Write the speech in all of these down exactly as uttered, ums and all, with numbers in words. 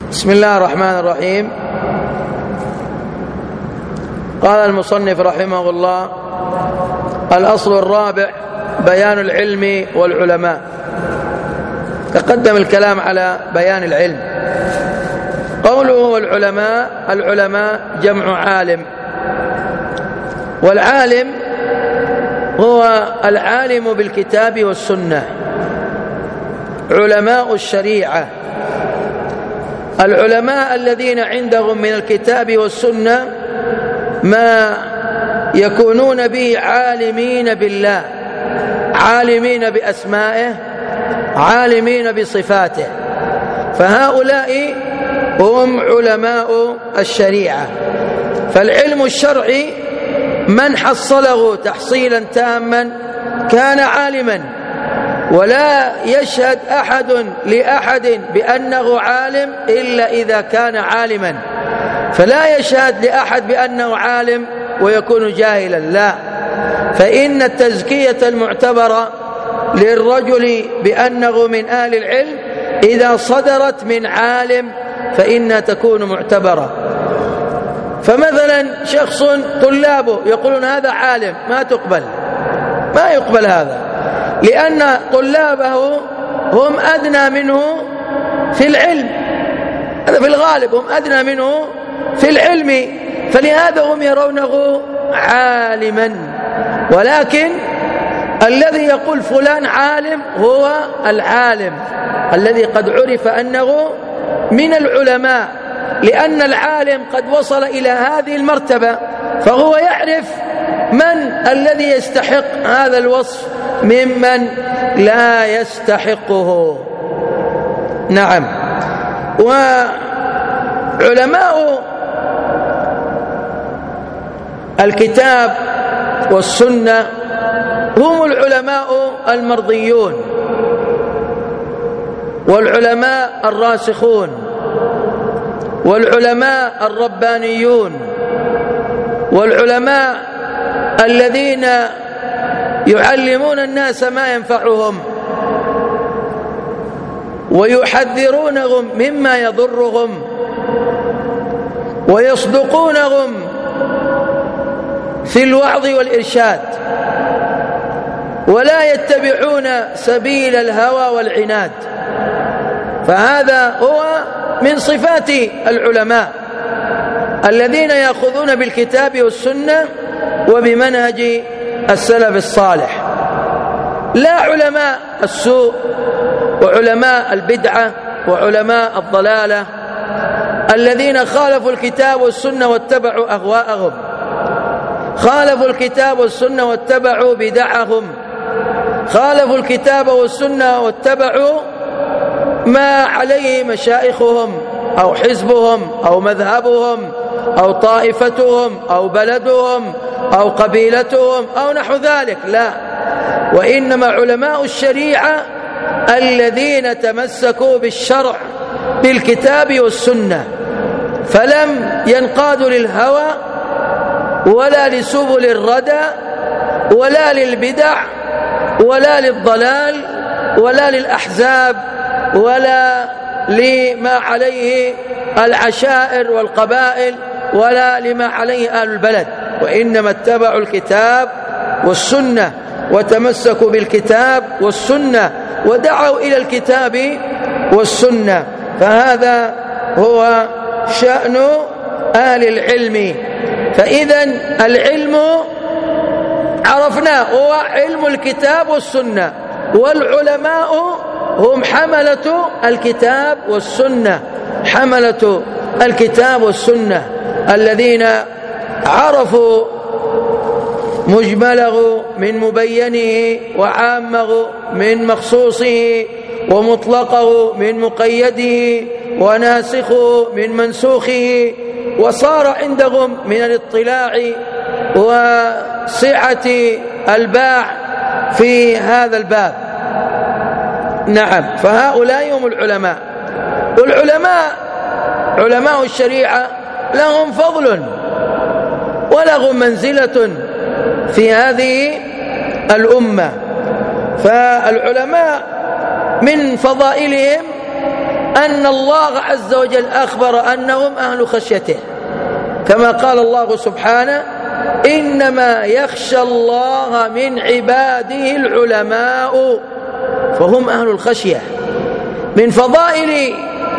بسم الله الرحمن الرحيم. قال المصنف رحمه الله: الأصل الرابع بيان العلم والعلماء. تقدم الكلام على بيان العلم. قوله والعلماء، العلماء جمع عالم، والعالم هو العالم بالكتاب والسنة، علماء الشريعة، العلماء الذين عندهم من الكتاب والسنة ما يكونون به عالمين بالله، عالمين بأسمائه، عالمين بصفاته، فهؤلاء هم علماء الشريعة. فالعلم الشرعي من حصله تحصيلا تاما كان عالما، ولا يشهد أحد لأحد بأنه عالم إلا إذا كان عالما، فلا يشهد لأحد بأنه عالم ويكون جاهلا، لا، فإن التزكية المعتبرة للرجل بأنه من أهل العلم إذا صدرت من عالم فإنها تكون معتبرة. فمثلا شخص طلابه يقولون هذا عالم، ما تقبل، ما يقبل هذا، لأن طلابه هم أدنى منه في العلم، هذا في الغالب هم أدنى منه في العلم، فلهذا هم يرونه عالما. ولكن الذي يقول فلان عالم هو العالم الذي قد عرف أنه من العلماء، لأن العالم قد وصل إلى هذه المرتبة، فهو يعرف من الذي يستحق هذا الوصف ممن لا يستحقه. نعم. وعلماء الكتاب والسنة هم العلماء المرضيون، والعلماء الراسخون، والعلماء الربانيون، والعلماء الذين يعلمون الناس ما ينفعهم ويحذرونهم مما يضرهم ويصدقونهم في الوعظ والإرشاد، ولا يتبعون سبيل الهوى والعناد. فهذا هو من صفات العلماء الذين يأخذون بالكتاب والسنة وبمنهج السلف الصالح، لا علماء السوء وعلماء البدعة وعلماء الضلالة الذين خالفوا الكتاب والسنة واتبعوا أهواءهم، خالفوا الكتاب والسنة واتبعوا بدعهم، خالفوا الكتاب والسنة واتبعوا ما عليه مشايخهم أو حزبهم أو مذهبهم أو طائفتهم أو بلدهم أو قبيلتهم أو نحو ذلك، لا، وإنما علماء الشريعة الذين تمسكوا بالشرع بالكتاب والسنة، فلم ينقادوا للهوى ولا لسبل الردى ولا للبدع ولا للضلال ولا للأحزاب ولا لما عليه العشائر والقبائل ولا لما عليه أهل البلد، وإنما اتبعوا الكتاب والسنة وتمسكوا بالكتاب والسنة ودعوا إلى الكتاب والسنة. فهذا هو شأن أهل العلم. فإذا العلم عرفناه هو علم الكتاب والسنة، والعلماء هم حملة الكتاب والسنة، حملة الكتاب والسنة الذين عرفوا مجمله من مبينه وعامه من مخصوصه ومطلقه من مقيده وناسخه من منسوخه، وصار عندهم من الاطلاع وسعة الباع في هذا الباب. نعم. فهؤلاء هم العلماء، والعلماء علماء الشريعة لهم فضل ولهم منزلة في هذه الأمة. فالعلماء من فضائلهم أن الله عز وجل أخبر أنهم أهل خشيته، كما قال الله سبحانه: إنما يخشى الله من عباده العلماء، فهم أهل الخشية. من فضائل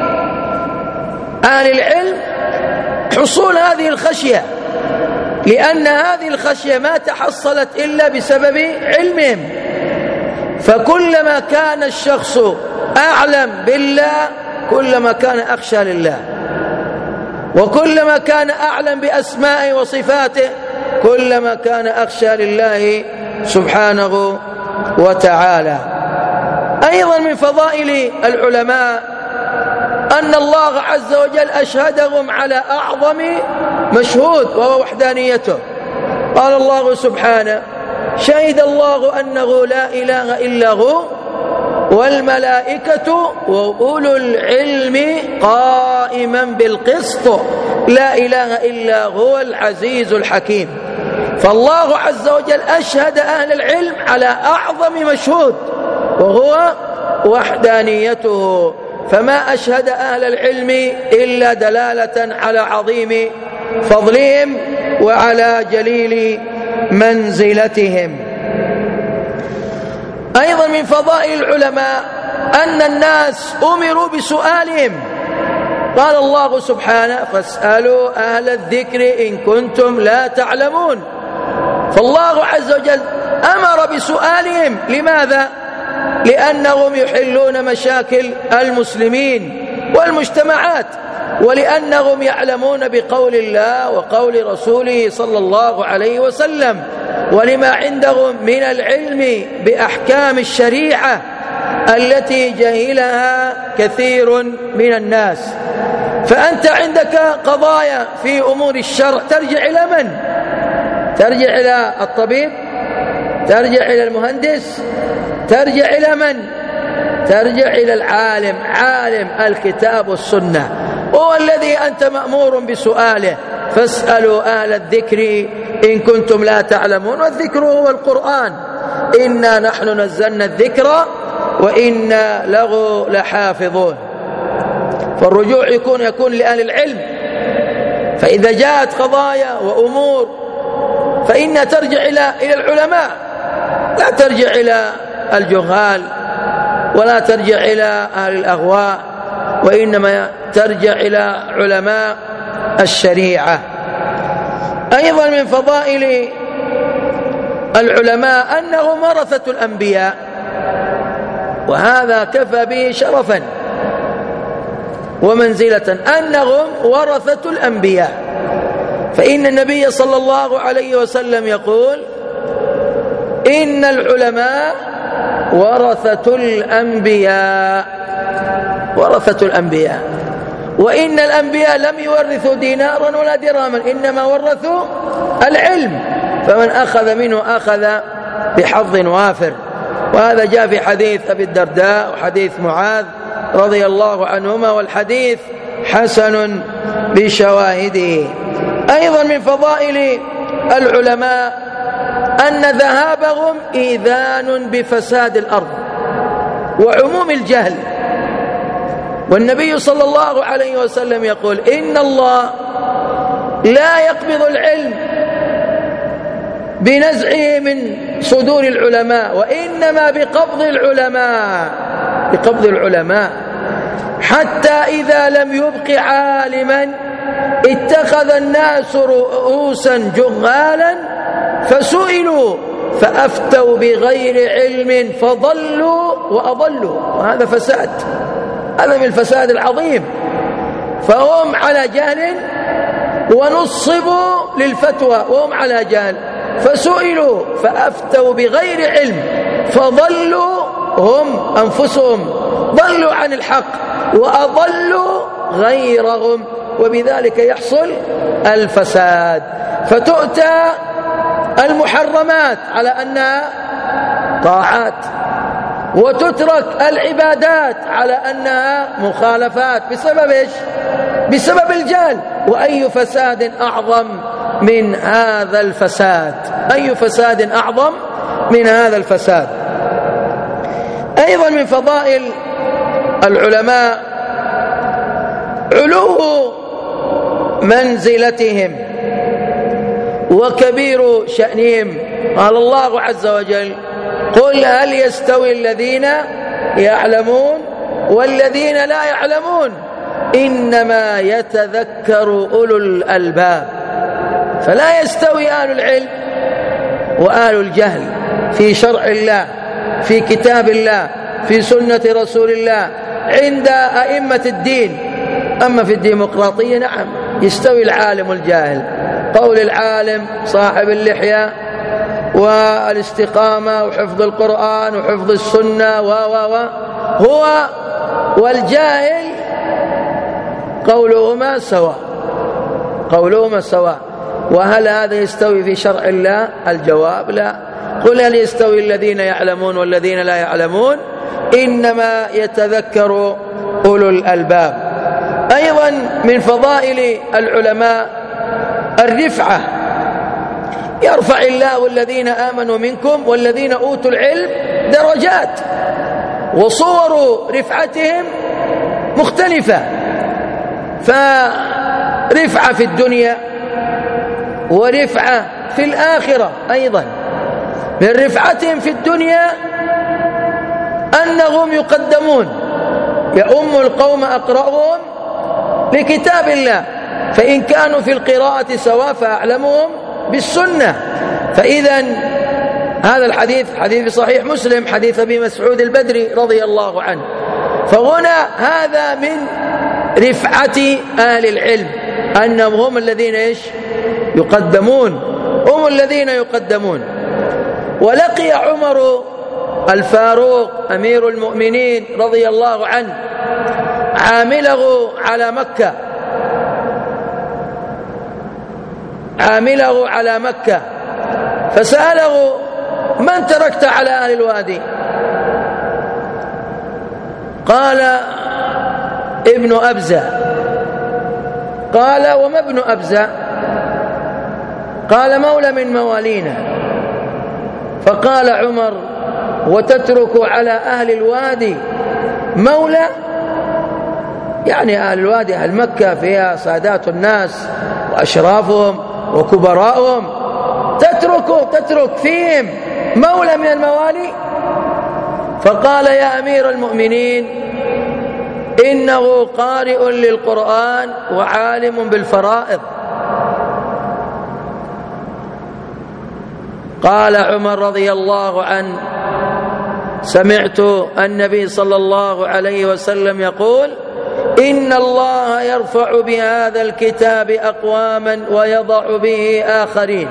أهل العلم حصول هذه الخشية، لأن هذه الخشية ما تحصلت إلا بسبب علمهم، فكلما كان الشخص أعلم بالله كلما كان أخشى لله، وكلما كان أعلم بأسمائه وصفاته كلما كان أخشى لله سبحانه وتعالى. أيضا من فضائل العلماء أن الله عز وجل أشهدهم على أعظم مشهود وهو وحدانيته. قال الله سبحانه: شهد الله أنه لا إله إلا هو والملائكة وأولو العلم قائما بالقسط لا إله إلا هو العزيز الحكيم. فالله عز وجل أشهد أهل العلم على أعظم مشهود وهو وحدانيته، فما أشهد أهل العلم إلا دلالة على عظيم فضلهم وعلى جليل منزلتهم. أيضا من فضائل العلماء أن الناس أمروا بسؤالهم. قال الله سبحانه: فاسألوا أهل الذكر إن كنتم لا تعلمون. فالله عز وجل أمر بسؤالهم. لماذا؟ لأنهم يحلون مشاكل المسلمين والمجتمعات، ولأنهم يعلمون بقول الله وقول رسوله صلى الله عليه وسلم، ولما عندهم من العلم بأحكام الشريعة التي جهلها كثير من الناس. فأنت عندك قضايا في أمور الشرع ترجع إلى من؟ ترجع إلى الطبيب؟ ترجع إلى المهندس؟ ترجع إلى من؟ ترجع إلى العالم، عالم الكتاب والسنة، هو الذي أنت مأمور بسؤاله. فاسألوا أهل الذكر إن كنتم لا تعلمون، والذكر هو القرآن. إنا نحن نزلنا الذكر وإنا له لحافظون. فالرجوع يكون يكون لأهل العلم. فإذا جاءت قضايا وأمور فإنها ترجع إلى إلى العلماء، لا ترجع إلى الجهال ولا ترجع إلى أهل الأهواء، وإنما ترجع إلى علماء الشريعة. أيضا من فضائل العلماء أنهم ورثة الأنبياء، وهذا كفى به شرفا ومنزلة أنهم ورثة الأنبياء. فإن النبي صلى الله عليه وسلم يقول: إن العلماء ورثة الأنبياء، ورثة الأنبياء، وإن الأنبياء لم يورثوا دينارا ولا درهما، إنما ورثوا العلم، فمن أخذ منه أخذ بحظ وافر. وهذا جاء في حديث أبي الدرداء وحديث معاذ رضي الله عنهما، والحديث حسن بشواهده. أيضا من فضائل العلماء أن ذهابهم إيذان بفساد الأرض وعموم الجهل. والنبي صلى الله عليه وسلم يقول: إن الله لا يقبض العلم بنزعه من صدور العلماء، وإنما بقبض العلماء بقبض العلماء حتى إذا لم يبق عالما اتخذ الناس رؤوسا جهالا فسئلوا فأفتوا بغير علم فضلوا وأضلوا. وهذا فساد، هذا من الفساد العظيم. فهم على جهل ونصبوا للفتوى وهم على جهل، فسئلوا فأفتوا بغير علم فضلوا هم أنفسهم، ضلوا عن الحق وأضلوا غيرهم، وبذلك يحصل الفساد. فتؤتى المحرمات على أنها طاعات، وتترك العبادات على أنها مخالفات. بسبب إيش؟ بسبب الجهل. وأي فساد أعظم من هذا الفساد؟ أي فساد أعظم من هذا الفساد؟ أيضا من فضائل العلماء علو منزلتهم وكبير شأنهم. قال الله عز وجل: قل هل يستوي الذين يعلمون والذين لا يعلمون إنما يتذكر أولو الألباب. فلا يستوي أهل العلم وأهل الجهل في شرع الله، في كتاب الله، في سنة رسول الله عند أئمة الدين. أما في الديمقراطية نعم يستوي العالم والجاهل. قول العالم صاحب اللحية والاستقامة وحفظ القرآن وحفظ السنة و و و هو والجاهل قولهما سواء، قولهما سواء. وهل هذا يستوي في شرع الله؟ الجواب لا. قل هل يستوي الذين يعلمون والذين لا يعلمون إنما يتذكر أولو الألباب. أيضا من فضائل العلماء الرفعة، يرفع الله الذين آمنوا منكم والذين أوتوا العلم درجات، وصور رفعتهم مختلفة. فرفعة في الدنيا ورفعة في الآخرة أيضا. من رفعتهم في الدنيا أنهم يقدمون، يؤم القوم أقرأهم لكتاب الله، فإن كانوا في القراءة سواء فأعلمهم بالسنة. فإذا هذا الحديث حديث صحيح مسلم، حديث أبي مسعود البدري رضي الله عنه. فهنا هذا من رفعة أهل العلم، أنهم هم الذين إيش يقدمون، هم الذين يقدمون. ولقي عمر الفاروق أمير المؤمنين رضي الله عنه عامله على مكة، عامله على مكة فسأله: من تركت على أهل الوادي؟ قال: ابن أبزة. قال: وما ابن أبزة؟ قال: مولى من موالينا. فقال عمر: وتترك على أهل الوادي مولى؟ يعني أهل الوادي أهل مكة فيها سادات الناس وأشرافهم وكبراءهم، تترك تترك فيهم مولى من الموالي؟ فقال: يا أمير المؤمنين إنه قارئ للقرآن وعالم بالفرائض. قال عمر رضي الله عنه: سمعت النبي صلى الله عليه وسلم يقول: إن الله يرفع بهذا الكتاب أقواما ويضع به آخرين.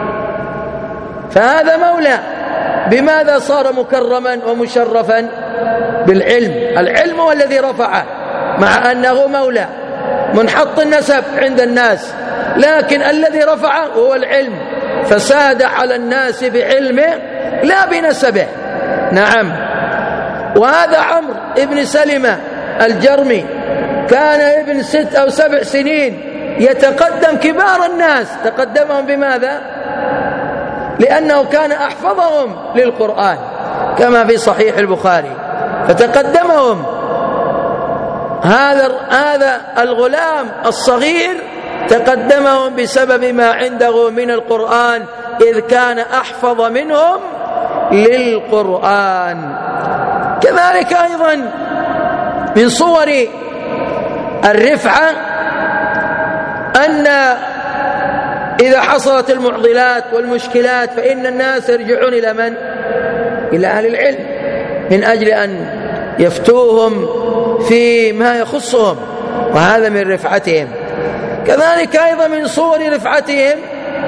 فهذا مولى. بماذا صار مكرما ومشرفا؟ بالعلم. العلم هو الذي رفعه، مع أنه مولى منحط النسب عند الناس، لكن الذي رفعه هو العلم، فساد على الناس بعلمه لا بنسبه. نعم. وهذا عمرو ابن سلمة الجرمي كان ابن ست أو سبع سنين يتقدم كبار الناس. تقدمهم بماذا؟ لأنه كان أحفظهم للقرآن كما في صحيح البخاري، فتقدمهم. هذا هذا الغلام الصغير تقدمهم بسبب ما عنده من القرآن، إذ كان أحفظ منهم للقرآن. كذلك أيضا من صور الرفعة أن إذا حصلت المعضلات والمشكلات فإن الناس يرجعون إلى من؟ إلى أهل العلم، من أجل أن يفتوهم في ما يخصهم، وهذا من رفعتهم. كذلك أيضا من صور رفعتهم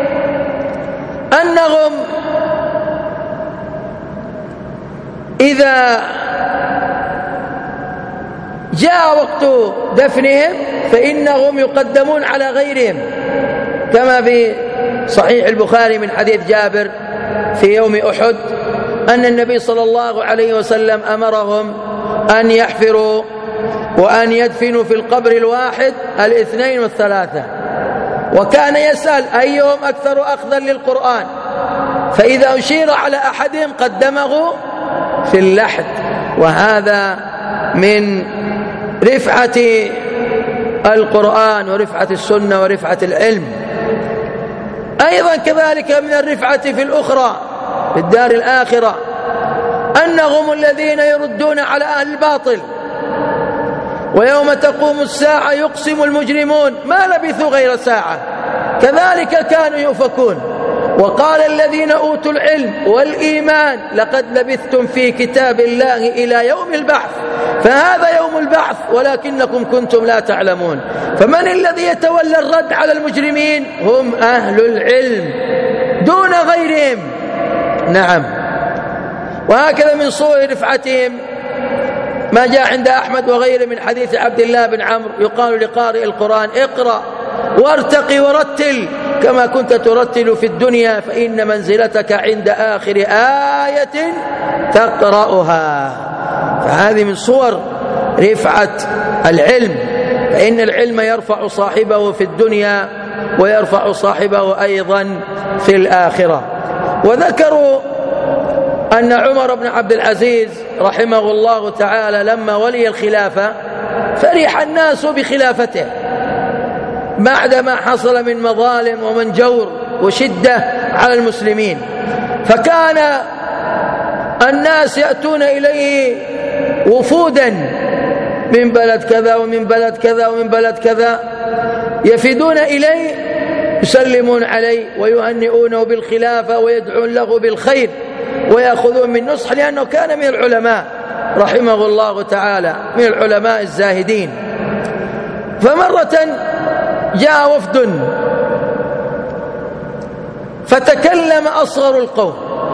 أنهم إذا جاء وقت دفنهم فإنهم يقدمون على غيرهم، كما في صحيح البخاري من حديث جابر في يوم أحد أن النبي صلى الله عليه وسلم أمرهم أن يحفروا وأن يدفنوا في القبر الواحد الاثنين والثلاثة، وكان يسأل أيهم أكثر أخذا للقرآن، فإذا أشير على أحدهم قدمه في اللحد. وهذا من رفعة القرآن ورفعة السنة ورفعة العلم. أيضا كذلك من الرفعة في الأخرى في الدار الآخرة أنهم الذين يردون على أهل الباطل، ويوم تقوم الساعة يقسم المجرمون ما لبثوا غير ساعة كذلك كانوا يؤفكون. وقال الذين أوتوا العلم والإيمان لقد لبثتم في كتاب الله إلى يوم البعث، فهذا يوم البعث ولكنكم كنتم لا تعلمون. فمن الذي يتولى الرد على المجرمين؟ هم أهل العلم دون غيرهم. نعم. وهكذا من صور رفعتهم ما جاء عند أحمد وغيره من حديث عبد الله بن عمرو يقال لقارئ القرآن اقرأ وارتقي ورتل كما كنت ترتل في الدنيا فإن منزلتك عند آخر آية تقرأها. فهذه من صور رفعة العلم، فإن العلم يرفع صاحبه في الدنيا ويرفع صاحبه أيضا في الآخرة. وذكروا أن عمر بن عبد العزيز رحمه الله تعالى لما ولي الخلافة فرح الناس بخلافته بعدما حصل من مظالم ومن جور وشدة على المسلمين، فكان الناس يأتون إليه وفودا من بلد كذا ومن بلد كذا ومن بلد كذا يفدون إليه يسلمون عليه ويهنئونه بالخلافة ويدعون له بالخير ويأخذون من نصح، لأنه كان من العلماء رحمه الله تعالى من العلماء الزاهدين. فمرة جاء وفد فتكلم أصغر القوم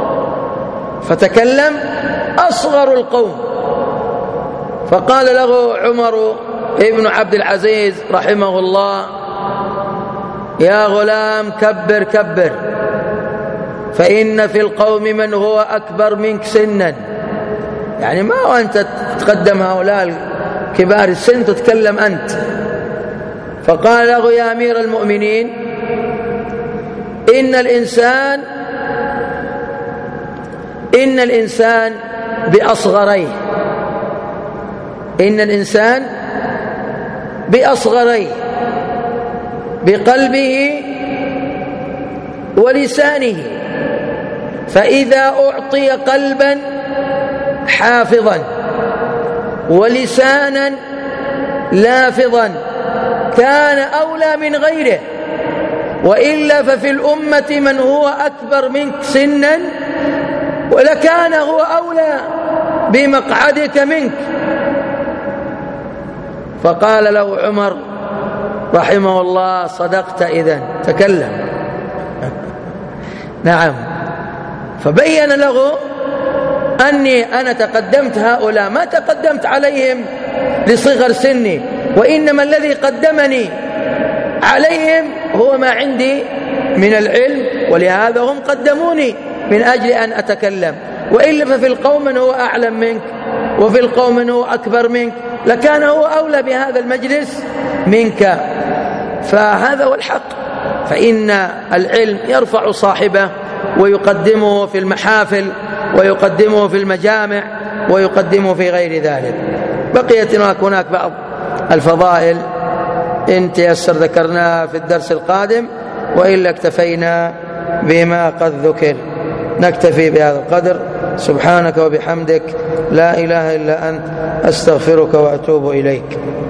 فتكلم أصغر القوم فقال له عمر ابن عبد العزيز رحمه الله يا غلام كبر كبر، فإن في القوم من هو أكبر منك سنا. يعني ما هو أنت تقدم هؤلاء كبار السن تتكلم أنت. فقال له يا أمير المؤمنين إن الإنسان إن الإنسان بأصغريه إن الإنسان بأصغريه بقلبه ولسانه، فإذا أعطي قلبا حافظا ولسانا لافظا كان أولى من غيره، وإلا ففي الأمة من هو أكبر منك سنا ولكان هو أولى بمقعدك منك. فقال له عمر رحمه الله صدقت إذن تكلم. نعم. فبين له أني أنا تقدمت هؤلاء ما تقدمت عليهم لصغر سني، وإنما الذي قدمني عليهم هو ما عندي من العلم، ولهذا هم قدموني من أجل أن أتكلم، وإلا ففي القوم من هو أعلم منك وفي القوم من هو أكبر منك لكان هو أولى بهذا المجلس منك. فهذا هو الحق، فإن العلم يرفع صاحبه ويقدمه في المحافل ويقدمه في المجامع ويقدمه في غير ذلك. بقيت هناك بعض الفضائل إن تيسر ذكرناها في الدرس القادم، وإلا اكتفينا بما قد ذكر. نكتفي بهذا القدر. سبحانك وبحمدك لا إله إلا أنت أستغفرك وأتوب إليك.